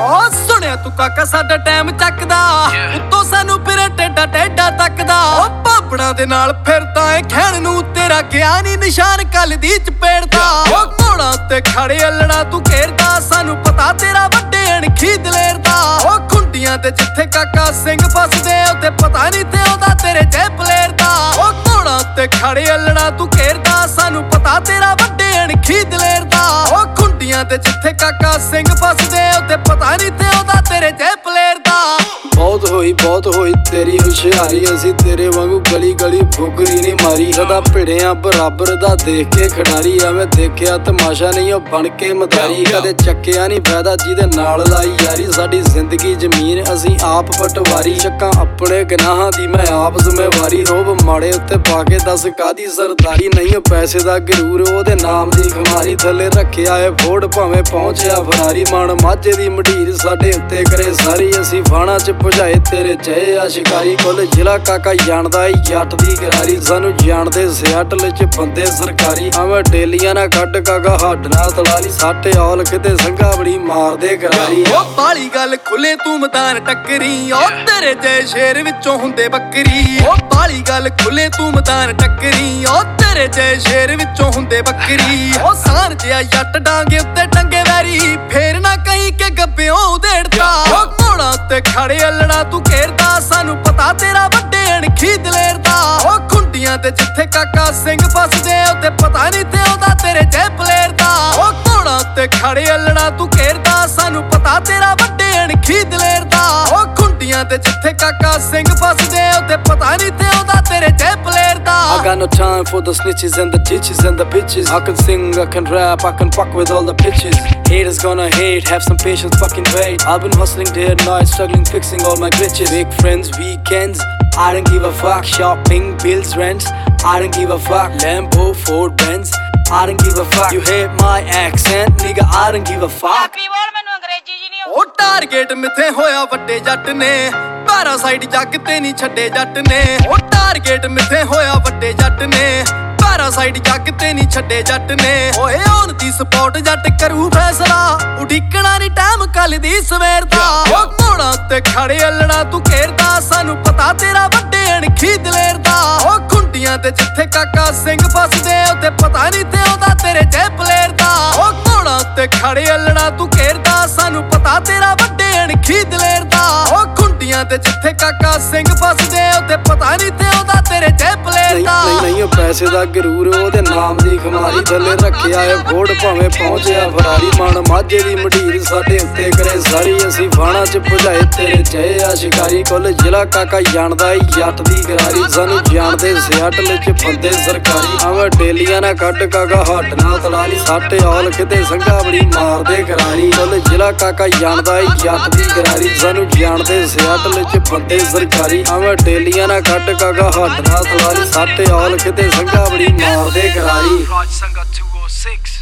ਓ ਸੁਣਿਆ ਤੂੰ ਕਾਕਾ ਸਾਡਾ ਟਾਈਮ ਚੱਕਦਾ ਉੱਤੋਂ ਸਾਨੂੰ ਫਿਰ ਟੇਡਾ ਟੇਡਾ ਤੱਕਦਾ ਓ ਭਾਪੜਾਂ ਦੇ ਨਾਲ ਫਿਰਦਾ ਏ ਖੈਣ ਨੂੰ ਤੇਰਾ ਗਿਆ ਨੀ ਨਿਸ਼ਾਨ ਕੱਲ ਦੀ ਚਪੇੜਦਾ ਓ ਘੋੜਾ ਉੱਤੇ ਖੜੇ ਅਲੜਾ ਤੂੰ ਘੇਰਦਾ ਸਾਨੂੰ ਪਤਾ ਤੇਰਾ ਵੱਡੇ ਅਣਖੀ ਦਲੇਰ ਦਾ ਓ ਖੁੰਡੀਆਂ ਤੇ ਜਿੱਥੇ ਕਾਕਾ ਸਿੰਘ ਫਸਦੇ ਉੱਥੇ ਪਤਾ ਨਹੀਂ ਤੇ ਆਉਂਦਾ ਤੇਰੇ ਜੇ ਪਲੇਰ ਦਾ ਓ ਘੋੜਾ ਉੱਤੇ ਖੜੇ ਅਲੜਾ ਤੂੰ ਘੇਰਦਾ ਸਾਨੂੰ ਪਤਾ ਤੇਰਾ ਵੱਡੇ ਅਣਖੀ ਦਲੇਰ ਦਾ ਓ ਖੁੰਡੀਆਂ ਤੇ ਜਿੱਥੇ ਕਾਕਾ ਸਿੰਘ ਫਸਦੇ ਉੱਥੇ ਪਤਾ ਨਹੀਂ ਤੇ ਆਉਂਦਾ ਤੇਰੇ ਜੇ ਪਲੇਰ ਦਾ ਬਹੁਤ ਹੋਈ ਤੇਰੀ ਹੁਸ਼ਿਆਰੀ ਅਸੀਂ ਤੇਰੇ ਵਾਂਗੂ ਗਲੀ ਗਲੀ ਫੁਕਰੀ ਨਹੀਂ ਮਾਰੀ ਸਦਾ ਭਿੜਿਆਂ ਬਰਾਬਰ ਦਾ ਦੇਖ ਕੇ ਖਿਡਾਰੀ ਐਵੇਂ ਦੇਖਿਆ ਤਮਾਸ਼ਾ ਨਹੀਂ ਉਹ ਬਣ ਕੇ ਮਦਾਰੀ ਕਦੇ ਚੱਕਿਆ ਨਹੀਂ ਫਾਇਦਾ ਜਿਹਦੇ ਨਾਲ ਲਾਈ ਯਾਰੀ ਸਾਡੀ ਜ਼ਿੰਦਗੀ ਜ਼ਮੀਨ ਅਸੀਂ ਆਪ ਪਟਵਾਰੀ ਚੱਕਾਂ ਆਪਣੇ ਗੁਨਾਹਾਂ ਦੀ ਮੈਂ ਆਪ ਜ਼ਿੰਮੇਵਾਰੀ ਰੋਬ ਮਾੜੇ ਉੱਤੇ ਪਾ ਕੇ ਦੱਸ ਕਾਦੀ ਸਰਦਾਰੀ ਨਹੀਂ ਪੈਸੇ ਦਾ ਗਰੂਰ ਉਹਦੇ ਨਾਮ ਦੀ ਖਮਾਰੀ ਥੱਲੇ ਰੱਖਿਆ ਏ ਫੋੜ ਭਾਵੇਂ ਪਹੁੰਚਿਆ ਫਰਾਰੀ ਮਣ ਮਾਝੇ ਦੀ ਮਢੀਰ ਸਾਡੇ ਉੱਤੇ ਕਰੇ ਸਾਰੀ ਅਸੀਂ ਫਾਣਾ ਚ ਭਜਾਏ ਤੇਰੇ ਚੇ ਆ ਸ਼ਿਕਾਰੀ ਕੁੱਲ ਜ਼ਿਲ੍ਹਾ ਕਾਕਾ ਜਾਣਦਾ ਏ ਜੱਟ ਦੀ ਗਰਾਰੀ ਸਾਨੂੰ ਜਾਣਦੇ ਸਿਆਟਲ ਚ ਬੰਦੇ ਸਰਕਾਰੀ ਆਵੇਂ ਡੇਲੀਆਂ ਨਾ ਕੱਢ ਕਾਕਾ ਹੱਡ ਨਾ ਤਲਾਲੀ ਸਾਡੇ ਔਲ ਕਿਤੇ ਸੰਘਾ ਬੜੀ ਮਾਰਦੇ ਗਰਾਰੀ ਓ ਬਾਲੀ ਗੱਲ ਖੁੱਲੇ ਤੂੰ ਮੈਦਾਨ ਟੱਕਰੀ ਓ ਤੇਰੇ ਜੇ ਸ਼ੇਰ ਵਿੱਚੋਂ ਹੁੰਦੇ ਬੱਕਰੀ ਓ ਬਾਲੀ ਗੱਲ ਖੁੱਲੇ ਤੂੰ ਮੈਦਾਨ ਟੱਕਰੀ ਓ ਤੇਰੇ ਜੇ ਸ਼ੇਰ ਵਿੱਚੋਂ ਹੁੰਦੇ ਬੱਕਰੀ ਓ ਸਾਨ ਜਿਹਾ ਜੱਟ ਡਾਂਗੇ ਉੱਤੇ ਟੰਗੇ ਵੈਰੀ ਫੇਰ ਨਾ ਕਹੀਂ ਕਿ ਗੱਬਿਓਂ ਉਧੇੜਦਾ ਓ ਘੋੜਾ ਉੱਤੇ ਖੜੇ ਅਲੜਾ ਤੂੰ ਘੇਰਦਾ ਸਾਨੂੰ ਪਤਾ ਤੇਰਾ ਵੱਡੇ ਅਣਖੀ ਦਲੇਰ ਦਾ ਓ ਖੁੰਡੀਆਂ ਤੇ ਜਿੱਥੇ ਕਾਕਾ ਸਿੰਘ ਫਸਦੇ ਉੱਥੇ ਪਤਾ ਨਹੀਂ ਤੇ ਆਉਂਦਾ ਤੇਰੇ ਜੇ ਪਲੇਰ ਦਾ ਓ ਘੋੜਾ ਉੱਤੇ ਖੜੇ ਅਲੜਾ ਤੂੰ ਘੇਰਦਾ ਸਾਨੂੰ ਪਤਾ ਤੇਰਾ ਵੱਡੇ ਅਣਖੀ ਦਲੇਰ ਦਾ ਓ ਖੁੰਡੀਆਂ ਤੇ ਜਿੱਥੇ ਕਾਕਾ ਸਿੰਘ ਫਸਦੇ ਉੱਥੇ ਪਤਾ ਨਹੀਂ ਤੇ ਆਉਂਦਾ ਤੇਰੇ ਜੇ ਪਲੇਰ ਦਾ I got no time for the snitches and the ditches and the bitches. I can sing, I can rap, I can fuck with all the pitches. Haters gonna hate, have some patience, fucking wait. I've been hustling day and night, struggling, fixing all my glitches. Big friends, weekends, I don't give a fuck. Shopping, bills, rents, I don't give a fuck. Lambo, Ford, Benz, I don't give a fuck. You hate my accent, nigga, I don't give a fuck. ਓ target ਮਿੱਥੇ ਹੋਇਆ ਵੱਡੇ ਜੱਟ ਨੇ ਪੈਰਾਸਾਈਡ ਜੱਗ ਤੇ ਨਹੀਂ ਛੱਡੇ ਜੱਟ ਨੇ ਓ ਟਾਰਗੇਟ ਮਿੱਥੇ ਹੋਇਆ ਵੱਡੇ ਜੱਟ ਨੇ ਪੈਰਾਸਾਈਡ ਜੱਗ ਤੇ ਨਹੀਂ ਛੱਡੇ ਜੱਟ ਨੇ ਓਏ ਔਨ ਦੀ ਸਪੋਰਟ ਜੱਟ ਕਰੂ ਫੈਸਲਾ ਉਡੀਕਣਾ ਨਹੀਂ ਟਾਈਮ ਕੱਲ ਦੀ ਸਵੇਰ ਦਾ ਓ ਘੋੜਾ ਉੱਤੇ ਖੜੇ ਅਲੜਾ ਤੂੰ ਘੇਰਦਾ ਸਾਨੂੰ ਪਤਾ ਤੇਰਾ ਵੱਡੇ ਅਣਖੀ ਦਲੇਰ ਦਾ ਓ ਖੁੰਡੀਆਂ ਤੇ ਜਿੱਥੇ ਕਾਕਾ ਸਿੰਘ ਫਸਦੇ ਉੱਥੇ ਪਤਾ ਨਹੀਂ ਤੇ ਆਉਂਦਾ ਤੇਰੇ ਜੇ ਪਲੇਰ ਦਾ ਓ ਘੋੜਾ ਉੱਤੇ ਖੜੇ ਅਲੜਾ ਤੂੰ ਘੇਰਦਾ ਸਾਨੂੰ ਪਤਾ ਤੇਰਾ ਵੱਡੇ ਅਣਖੀ ਦਲੇਰ ਦਾ ਓ ਖੁੰਡੀਆਂ ਤੇ ਜਿੱਥੇ ਕਾਕਾ ਸਿੰਘ ਫਸਦੇ ਉੱਥੇ ਪਤਾ ਨਹੀਂ ਤੇ ਆਉਂਦਾ ਤੇਰੇ ਜੇ ਪਲੇਰ ਦਾ ਨਹੀਂ ਪੈਸੇ ਦਾ ਗਰੂਰ ਉਹਦੇ ਨਾਮ ਦੀ ਖਮਾਰੀ ਥੱਲੇ ਰੱਖਿਆ ਏ ਫੋੜ ਭਾਵੇਂ ਪਹੁੰਚਿਆ ਫਰਾਰੀ ਮਣ ਮਾਝੇ ਦੀ ਮਢੀਰ ਸਾਡੇ ਉੱਤੇ ਕਰੇ ਸਾਰੀ ਅਸੀਂ ਫਾਣਾ ਚ ਭਜਾਏ ਤੇਰੇ ਚੇ ਆ ਸ਼ਿਕਾਰੀ ਕੁੱਲ ਜ਼ਿਲ੍ਹਾ ਕਾਕਾ ਜਾਣਦਾ ਏ ਜੱਟ ਦੀ ਗਰਾਰੀ ਸਾਨੂੰ ਜਾਣਦੇ ਸਿਆਟਲ ਚ ਬੰਦੇ ਸਰਕਾਰੀ ਆਵੇਂ ਡੇਲੀਆਂ ਨਾ ਕੱਢ ਕਾਕਾ ਹੱਡ ਨਾ ਤਲਾਲੀ ਸਾਡੇ ਔਲ ਕਿਤੇ ਸੰਘਾ ਬੜੀ ਮਾਰਦੇ ਗਰਾਰੀ ਕੁੱਲ ਜ਼ਿਲ੍ਹਾ ਕਾਕਾ ਜਾਣਦਾ ਏ ਜੱਟ ਦੀ ਗਰਾਰੀ ਸਾਨੂੰ ਜਾਣਦੇ ਸਿਆਟਲ ਚ ਬੰਦੇ ਸਰਕਾਰੀ ਆਵੇਂ ਡੇਲੀਆਂ ਨਾ ਕੱਢ ਕਾਕਾ ਹੱਡ ਨਾ ਤਲਾਲੀ ਸਾਡੇ ਔਲ ਕਿਤੇ ਸੰਘਾ ਬੜੀ ਮਾਰਦੇ ਗਰਾਰੀ Raj Sangha 206